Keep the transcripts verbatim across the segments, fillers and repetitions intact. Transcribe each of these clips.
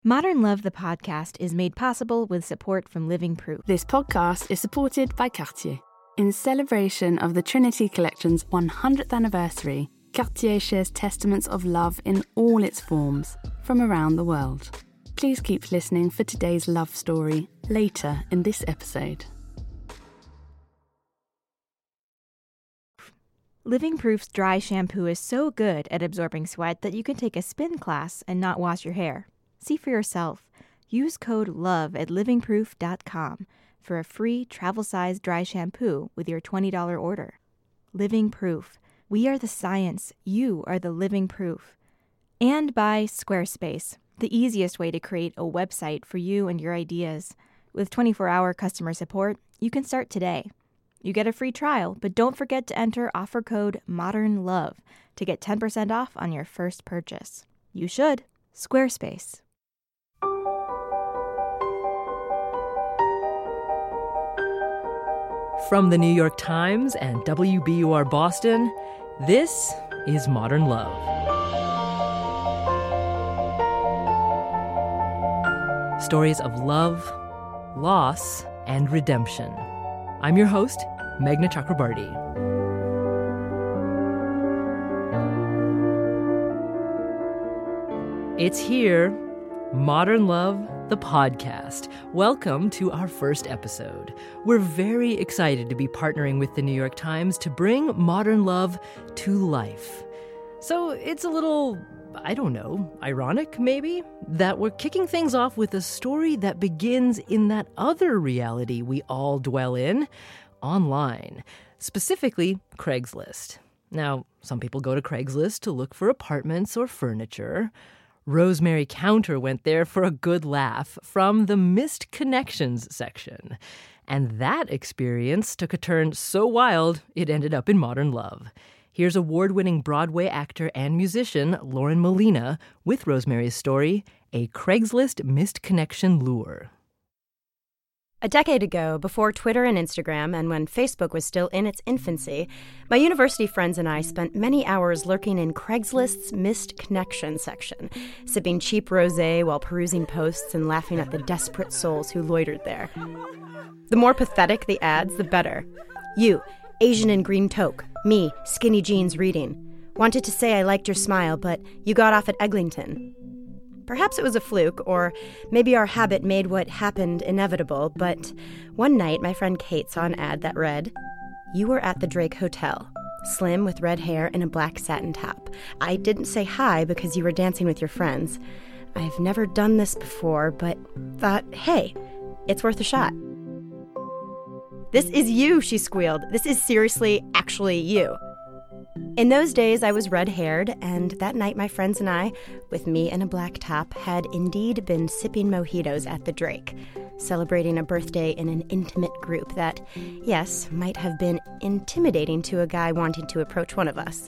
Modern Love, the podcast, is made possible with support from Living Proof. This podcast is supported by Cartier. In celebration of the Trinity Collection's one hundredth anniversary, Cartier shares testaments of love in all its forms from around the world. Please keep listening for today's love story later in this episode. Living Proof's dry shampoo is so good at absorbing sweat that you can take a spin class and not wash your hair. See for yourself. Use code LOVE at living proof dot com for a free travel-sized dry shampoo with your twenty dollars order. Living Proof. We are the science. You are the living proof. And by Squarespace, the easiest way to create a website for you and your ideas. With twenty-four hour customer support, you can start today. You get a free trial, but don't forget to enter offer code MODERNLOVE to get ten percent off on your first purchase. You should. Squarespace. From the New York Times and W B U R Boston, this is Modern Love. Stories of love, loss, and redemption. I'm your host, Meghna Chakrabarty. It's here, Modern Love, the podcast. Welcome to our first episode. We're very excited to be partnering with the New York Times to bring Modern Love to life. So it's a little, I don't know, ironic maybe, that we're kicking things off with a story that begins in that other reality we all dwell in, online, specifically Craigslist. Now, some people go to Craigslist to look for apartments or furniture. Rosemary Counter went there for a good laugh from the Missed Connections section. And that experience took a turn so wild, it ended up in Modern Love. Here's award-winning Broadway actor and musician Lauren Molina with Rosemary's story, A Craigslist Missed Connection Lure. A decade ago, before Twitter and Instagram, and when Facebook was still in its infancy, my university friends and I spent many hours lurking in Craigslist's Missed Connection section, sipping cheap rosé while perusing posts and laughing at the desperate souls who loitered there. The more pathetic the ads, the better. You, Asian in green toque. Me, skinny jeans reading. Wanted to say I liked your smile, but you got off at Eglinton. Perhaps it was a fluke, or maybe our habit made what happened inevitable, but one night my friend Kate saw an ad that read, "You were at the Drake Hotel, slim with red hair and a black satin top. I didn't say hi because you were dancing with your friends. I've never done this before, but thought, hey, it's worth a shot." "This is you," she squealed. "This is seriously, actually you." In those days, I was red-haired, and that night my friends and I, with me in a black top, had indeed been sipping mojitos at the Drake, celebrating a birthday in an intimate group that, yes, might have been intimidating to a guy wanting to approach one of us.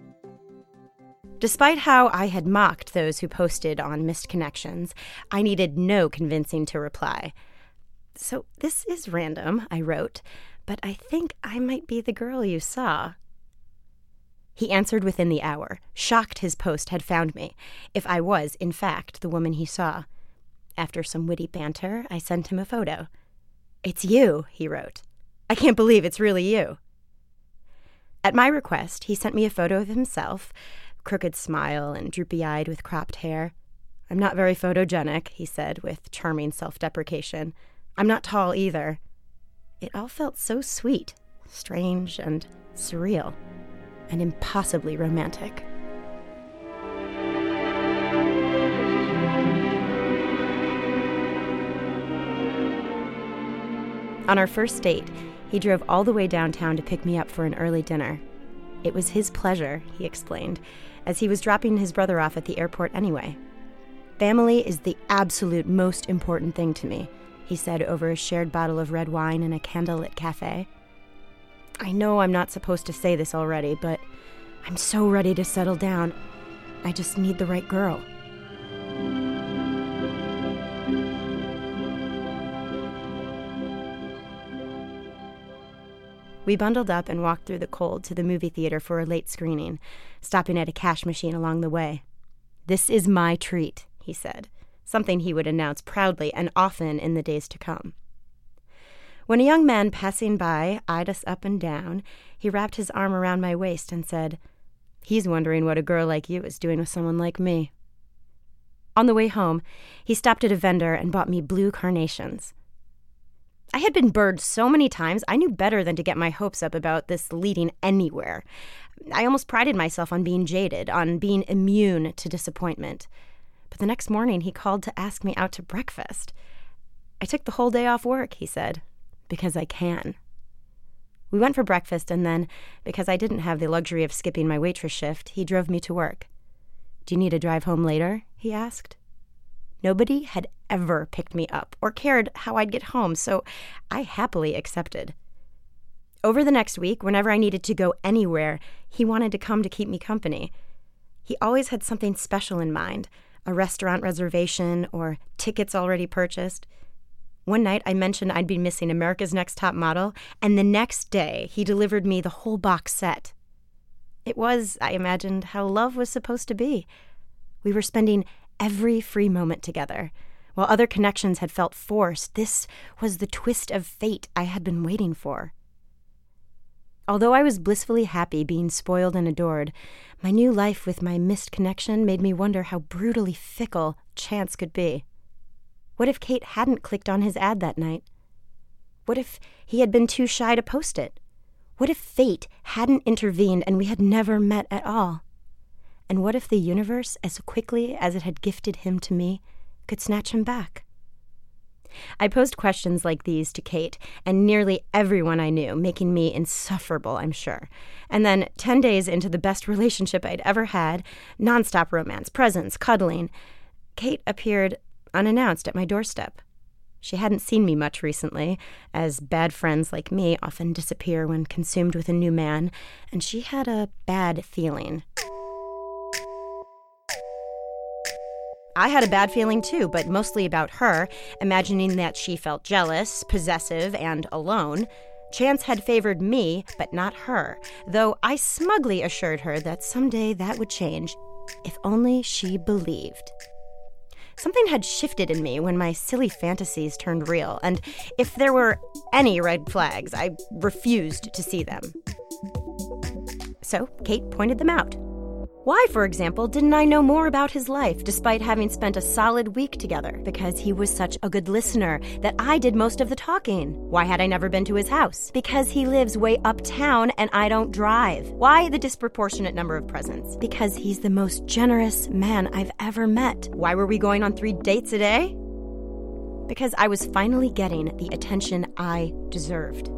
Despite how I had mocked those who posted on Missed Connections, I needed no convincing to reply. "So this is random," I wrote, "but I think I might be the girl you saw." He answered within the hour, shocked his post had found me, if I was, in fact, the woman he saw. After some witty banter, I sent him a photo. "It's you," he wrote. "I can't believe it's really you." At my request, he sent me a photo of himself, crooked smile and droopy-eyed with cropped hair. "I'm not very photogenic," he said with charming self-deprecation. "I'm not tall either." It all felt so sweet, strange, and surreal. And impossibly romantic. On our first date, he drove all the way downtown to pick me up for an early dinner. It was his pleasure, he explained, as he was dropping his brother off at the airport anyway. "Family is the absolute most important thing to me," he said over a shared bottle of red wine in a candlelit cafe. I know I'm not supposed to say this already, but I'm so ready to settle down. I just need the right girl. We bundled up and walked through the cold to the movie theater for a late screening, stopping at a cash machine along the way. "This is my treat," he said, something he would announce proudly and often in the days to come. When a young man passing by eyed us up and down, he wrapped his arm around my waist and said, "He's wondering what a girl like you is doing with someone like me." On the way home, he stopped at a vendor and bought me blue carnations. I had been burned so many times, I knew better than to get my hopes up about this leading anywhere. I almost prided myself on being jaded, on being immune to disappointment. But the next morning, he called to ask me out to breakfast. "I took the whole day off work," he said, "because I can." We went for breakfast, and then, because I didn't have the luxury of skipping my waitress shift, he drove me to work. "Do you need a drive home later?" he asked. Nobody had ever picked me up or cared how I'd get home, so I happily accepted. Over the next week, whenever I needed to go anywhere, he wanted to come to keep me company. He always had something special in mind, a restaurant reservation or tickets already purchased. One night I mentioned I'd be missing America's Next Top Model, and the next day he delivered me the whole box set. It was, I imagined, how love was supposed to be. We were spending every free moment together. While other connections had felt forced, this was the twist of fate I had been waiting for. Although I was blissfully happy being spoiled and adored, my new life with my missed connection made me wonder how brutally fickle chance could be. What if Kate hadn't clicked on his ad that night? What if he had been too shy to post it? What if fate hadn't intervened and we had never met at all? And what if the universe, as quickly as it had gifted him to me, could snatch him back? I posed questions like these to Kate and nearly everyone I knew, making me insufferable, I'm sure. And then, ten days into the best relationship I'd ever had, nonstop romance, presents, cuddling, Kate appeared unannounced at my doorstep. She hadn't seen me much recently, as bad friends like me often disappear when consumed with a new man, and she had a bad feeling. I had a bad feeling too, but mostly about her, imagining that she felt jealous, possessive, and alone. Chance had favored me, but not her, though I smugly assured her that someday that would change, if only she believed. Something had shifted in me when my silly fantasies turned real, and if there were any red flags, I refused to see them. So Kate pointed them out. Why, for example, didn't I know more about his life despite having spent a solid week together? Because he was such a good listener that I did most of the talking. Why had I never been to his house? Because he lives way uptown and I don't drive. Why the disproportionate number of presents? Because he's the most generous man I've ever met. Why were we going on three dates a day? Because I was finally getting the attention I deserved.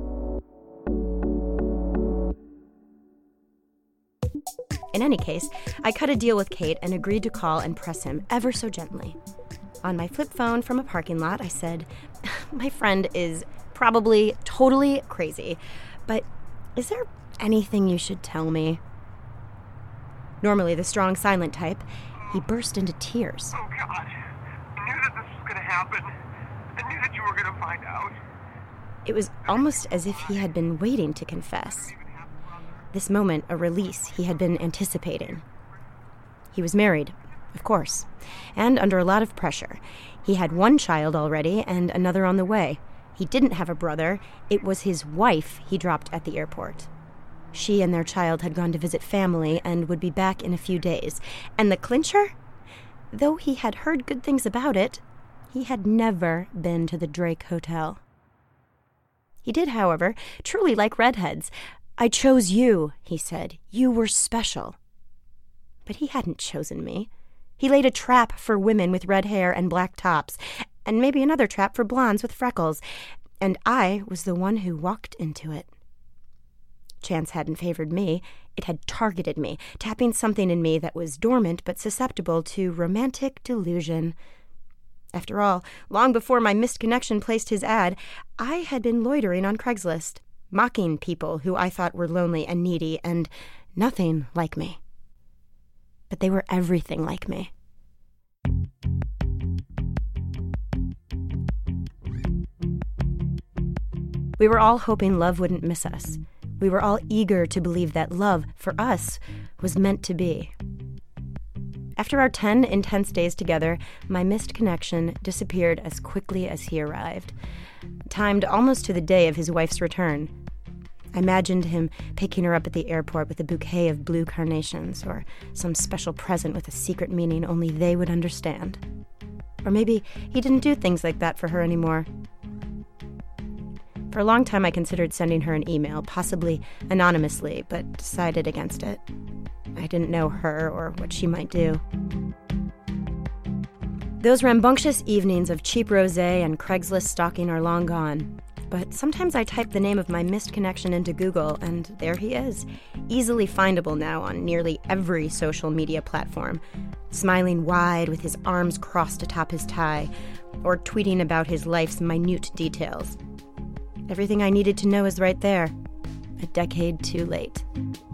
In any case, I cut a deal with Kate and agreed to call and press him ever so gently. On my flip phone from a parking lot, I said, "My friend is probably totally crazy, but is there anything you should tell me?" Normally the strong, silent type, he burst into tears. "Oh, God. I knew that this was going to happen. I knew that you were going to find out." It was almost as if he had been waiting to confess. This moment, a release he had been anticipating. He was married, of course, and under a lot of pressure. He had one child already and another on the way. He didn't have a brother. It was his wife he dropped at the airport. She and their child had gone to visit family and would be back in a few days. And the clincher? Though he had heard good things about it, he had never been to the Drake Hotel. He did, however, truly like redheads. "I chose you," he said. "You were special." But he hadn't chosen me. He laid a trap for women with red hair and black tops, and maybe another trap for blondes with freckles, and I was the one who walked into it. Chance hadn't favored me. It had targeted me, tapping something in me that was dormant but susceptible to romantic delusion. After all, long before my missed connection placed his ad, I had been loitering on Craigslist, mocking people who I thought were lonely and needy and nothing like me. But they were everything like me. We were all hoping love wouldn't miss us. We were all eager to believe that love, for us, was meant to be. After our ten intense days together, my missed connection disappeared as quickly as he arrived, timed almost to the day of his wife's return. I imagined him picking her up at the airport with a bouquet of blue carnations, or some special present with a secret meaning only they would understand. Or maybe he didn't do things like that for her anymore. For a long time, I considered sending her an email, possibly anonymously, but decided against it. I didn't know her or what she might do. Those rambunctious evenings of cheap rosé and Craigslist stalking are long gone. But sometimes I type the name of my missed connection into Google, and there he is, easily findable now on nearly every social media platform, smiling wide with his arms crossed atop his tie, or tweeting about his life's minute details. Everything I needed to know is right there, a decade too late.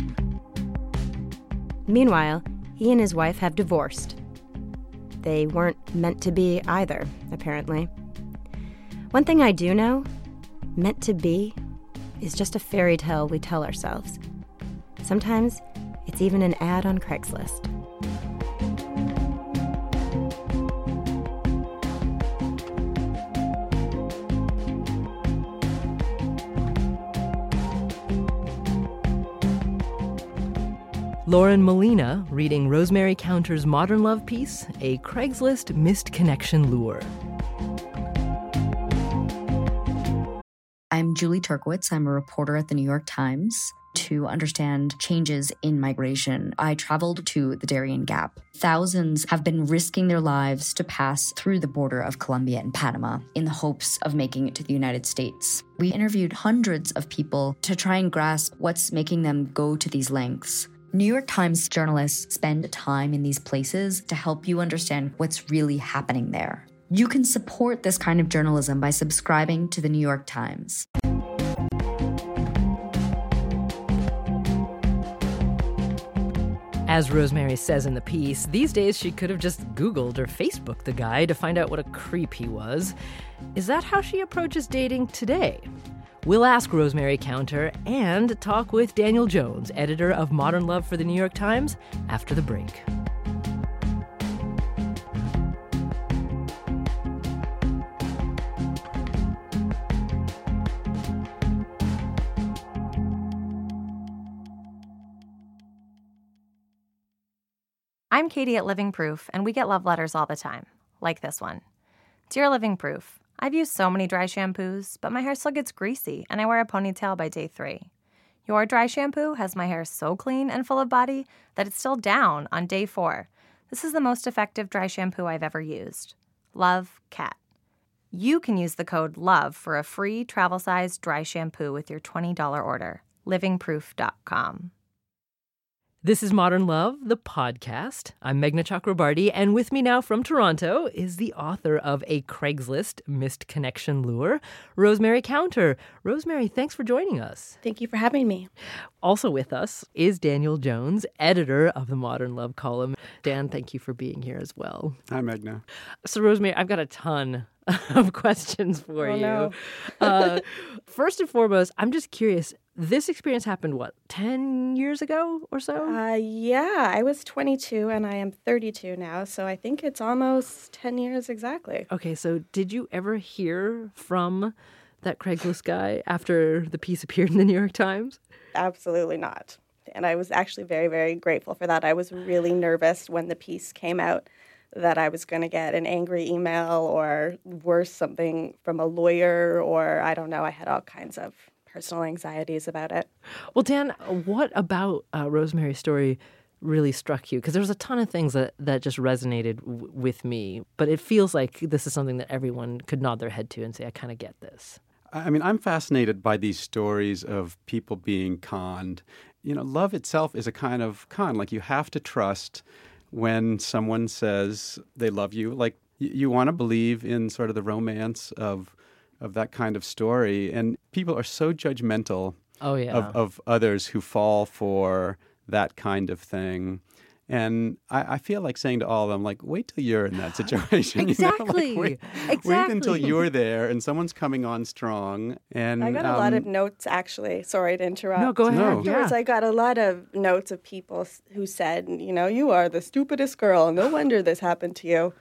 Meanwhile, he and his wife have divorced. They weren't meant to be either, apparently. One thing I do know, meant to be is just a fairy tale we tell ourselves. Sometimes it's even an ad on Craigslist. Lauren Molina reading Rosemary Counter's modern love piece, A Craigslist Missed Connection Lure. I'm Julie Turkowitz. I'm a reporter at the New York Times. To understand changes in migration, I traveled to the Darien Gap. Thousands have been risking their lives to pass through the border of Colombia and Panama in the hopes of making it to the United States. We interviewed hundreds of people to try and grasp what's making them go to these lengths. New York Times journalists spend time in these places to help you understand what's really happening there. You can support this kind of journalism by subscribing to the New York Times. As Rosemary says in the piece, these days she could have just Googled or Facebooked the guy to find out what a creep he was. Is that how she approaches dating today? We'll ask Rosemary Counter and talk with Daniel Jones, editor of Modern Love for the New York Times, after the break. I'm Katie at Living Proof, and we get love letters all the time, like this one. Dear Living Proof, I've used so many dry shampoos, but my hair still gets greasy, and I wear a ponytail by day three. Your dry shampoo has my hair so clean and full of body that it's still down on day four. This is the most effective dry shampoo I've ever used. Love, Cat. You can use the code LOVE for a free travel-sized dry shampoo with your twenty dollars order. living proof dot com. This is Modern Love, the podcast. I'm Meghna Chakrabarty, and with me now from Toronto is the author of A Craigslist Missed Connection Lure, Rosemary Counter. Rosemary, thanks for joining us. Thank you for having me. Also with us is Daniel Jones, editor of the Modern Love column. Dan, thank you for being here as well. Hi, Meghna. So, Rosemary, I've got a ton of questions for oh, you. No. uh, first and foremost, I'm just curious. This experience happened, what, ten years ago or so? Uh, yeah, I was twenty-two and I am thirty-two now, so I think it's almost ten years exactly. Okay, so did you ever hear from that Craigslist guy after the piece appeared in the New York Times? Absolutely not. And I was actually very, very grateful for that. I was really nervous when the piece came out that I was going to get an angry email or worse, something from a lawyer, or I don't know, I had all kinds of personal anxieties about it. Well, Dan, what about uh, Rosemary's story really struck you? Because there was a ton of things that, that just resonated w- with me, but it feels like this is something that everyone could nod their head to and say, I kind of get this. I mean, I'm fascinated by these stories of people being conned. You know, love itself is a kind of con. Like, you have to trust when someone says they love you. Like, you, you want to believe in sort of the romance of of that kind of story. And people are so judgmental oh, yeah. of, of others who fall for that kind of thing. And I, I feel like saying to all of them, like, wait till you're in that situation. Exactly. You know? Like, wait, exactly. wait until you're there and someone's coming on strong. And I got a um, lot of notes, actually. Sorry to interrupt. No, go ahead. No. Afterwards, Yeah. I got a lot of notes of people s- who said, you know, you are the stupidest girl. No wonder this happened to you.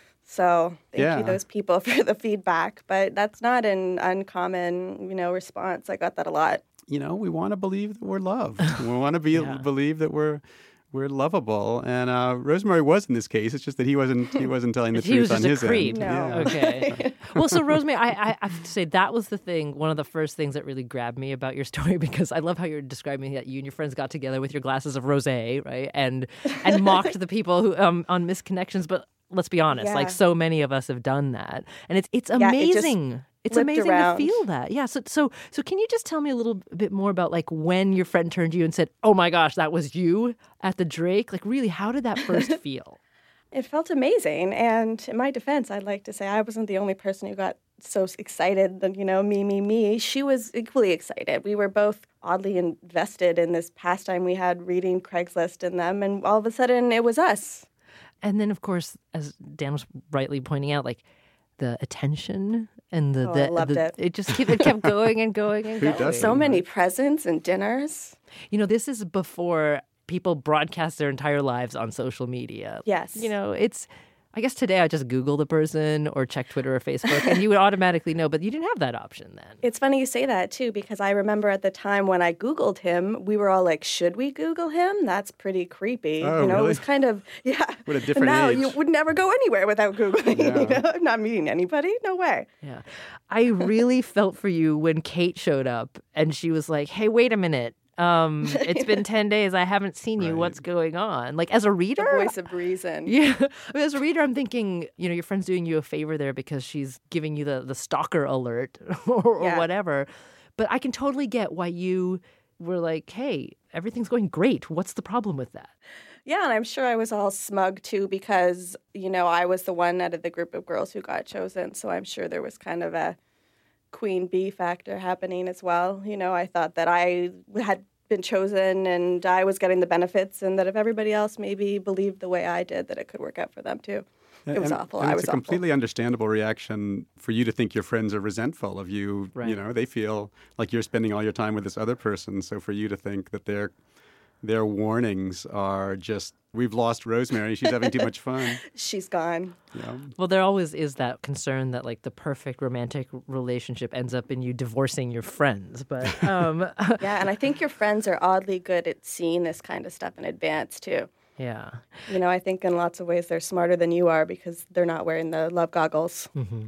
So thank Yeah. you, those people, for the feedback. But that's not an uncommon, you know, response. I got that a lot. You know, we want to believe that we're loved. we want to be Yeah. believe that we're we're lovable. And uh, Rosemary was in this case. It's just that he wasn't he wasn't telling the He truth was just on a his creep. end. No. Yeah. Okay. Well, so Rosemary, I, I I have to say that was the thing, one of the first things that really grabbed me about your story, because I love how you're describing that you and your friends got together with your glasses of rosé, right, and and mocked the people who um on misconnections. But let's be honest, Yeah. like so many of us have done that, and it's it's Yeah, it just amazing. It's flipped amazing around. to feel that. Yeah. So so so can you just tell me a little bit more about like when your friend turned to you and said, "Oh my gosh, that was you at the Drake"? Like really, how did that first feel? It felt amazing. And in my defense, I'd like to say I wasn't the only person who got so excited that, you know, me, me, me. She was equally excited. We were both oddly invested in this pastime we had, reading Craigslist in them. And all of a sudden, it was us. And then, of course, as Dan was rightly pointing out, like the attention and the, Oh, the I loved the- it. It just kept, it kept going and going and Who going. doesn't? So many presents and dinners. You know, this is before people broadcast their entire lives on social media. Yes. You know, it's. I guess today I just Google the person or check Twitter or Facebook, and you would automatically know. But you didn't have that option then. It's funny you say that, too, because I remember at the time when I Googled him, we were all like, should we Google him? That's pretty creepy. Oh, you know, really? it was kind of, yeah. What a different now age. you would never go anywhere without Googling. Yeah. You know? I'm not meeting anybody. No way. Yeah. I really felt for you when Kate showed up and she was like, hey, wait a minute. Um, it's been ten days. I haven't seen you. Right. What's going on? Like, as a reader? The voice of reason. Yeah. I mean, as a reader, I'm thinking, you know, your friend's doing you a favor there because she's giving you the, the stalker alert or, or Yeah. whatever. But I can totally get why you were like, hey, everything's going great. What's the problem with that? Yeah, and I'm sure I was all smug too because, you know, I was the one out of the group of girls who got chosen. So I'm sure there was kind of a queen bee factor happening as well. You know, I thought that I had been chosen and I was getting the benefits, and that if everybody else maybe believed the way I did, that it could work out for them too. It was and, awful. And I it's was a completely understandable reaction for you to think your friends are resentful of you. Right. You know, they feel like you're spending all your time with this other person. So for you to think that their their warnings are just, we've lost Rosemary, she's having too much fun. She's gone. You know? Well, there always is that concern that like the perfect romantic relationship ends up in you divorcing your friends. But um, Yeah, and I think your friends are oddly good at seeing this kind of stuff in advance too. yeah. You know, I think in lots of ways they're smarter than you are because they're not wearing the love goggles.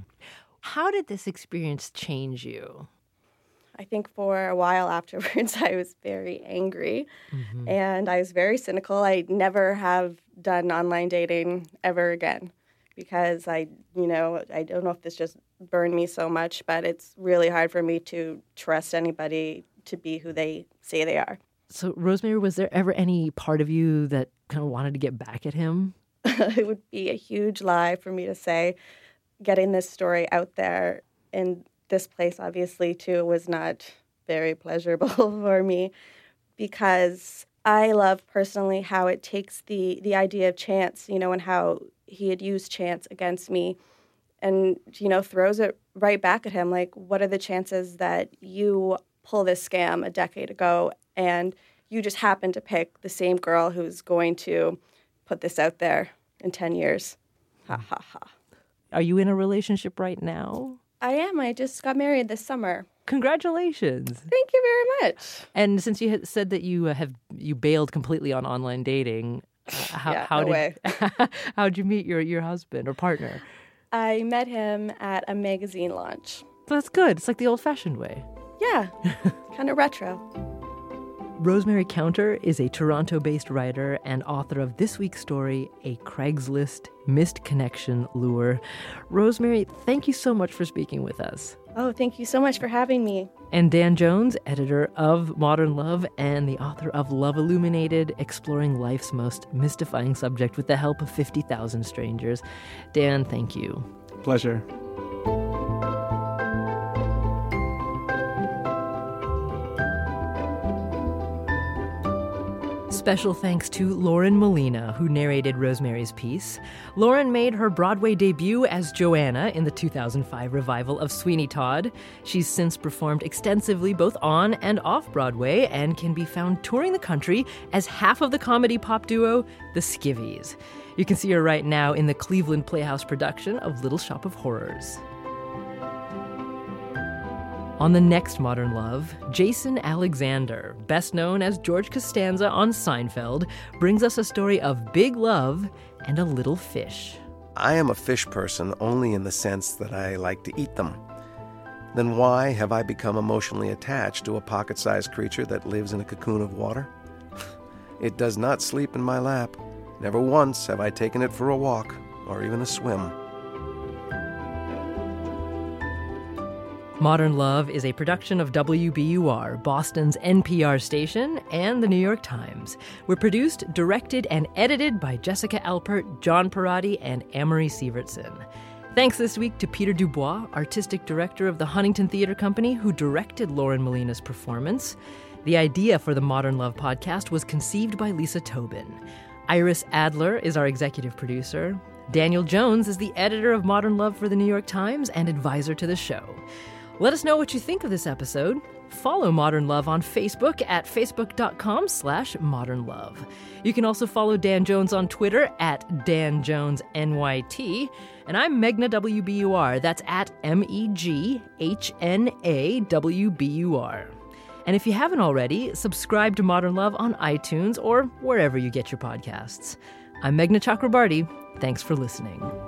How did this experience change you? I think for a while afterwards, I was very angry and I was very cynical. I never have done online dating ever again because I, you know, I don't know if this just burned me so much, but it's really hard for me to trust anybody to be who they say they are. So, Rosemary, was there ever any part of you that kind of wanted to get back at him? It would be a huge lie for me to say getting this story out there in this place, obviously, too, was not very pleasurable for me because I love personally how it takes the, the idea of chance, you know, and how he had used chance against me and, you know, throws it right back at him. Like, what are the chances that you pull this scam a decade ago and you just happen to pick the same girl who's going to put this out there in ten years? Ha, ha, ha. Are you in a relationship right now? I am. I just got married this summer. Congratulations. Thank you very much. And since you had said that you uh, have you bailed completely on online dating, uh, how Yeah, how no did way. how'd you meet your, your husband or partner? I met him at a magazine launch. That's good. It's like the old-fashioned way. Yeah, kind of retro. Rosemary Counter is a Toronto-based writer and author of this week's story, A Craigslist Missed Connection Lure. Rosemary, thank you so much for speaking with us. Oh, thank you so much for having me. And Dan Jones, editor of Modern Love and the author of Love Illuminated, exploring life's most mystifying subject with the help of fifty thousand strangers. Dan, thank you. Pleasure. special thanks to Lauren Molina, who narrated Rosemary's piece. Lauren made her Broadway debut as Joanna in the two thousand five revival of Sweeney Todd. She's since performed extensively both on and off Broadway and can be found touring the country as half of the comedy pop duo, the Skivvies. You can see her right now in the Cleveland Playhouse production of Little Shop of Horrors. On the next Modern Love, Jason Alexander, best known as George Costanza on Seinfeld, brings us a story of big love and a little fish. I am a fish person only in the sense that I like to eat them. Then why have I become emotionally attached to a pocket-sized creature that lives in a cocoon of water? It does not sleep in my lap. Never once have I taken it for a walk or even a swim. Modern Love is a production of W B U R, Boston's N P R station, and the New York Times. We're produced, directed, and edited by Jessica Alpert, John Perotti, and Amory Sievertson. Thanks this week to Peter Dubois, artistic director of the Huntington Theater Company, who directed Lauren Molina's performance. The idea for the Modern Love podcast was conceived by Lisa Tobin. Iris Adler is our executive producer. Daniel Jones is the editor of Modern Love for the New York Times and advisor to the show. Let us know what you think of this episode. Follow Modern Love on Facebook at facebook.com slash modern love. You can also follow Dan Jones on Twitter at Dan Jones N Y T. And I'm Meghna W B U R. That's at M E G H N A W B U R. And if you haven't already, subscribe to Modern Love on iTunes or wherever you get your podcasts. I'm Meghna Chakrabarty. Thanks for listening.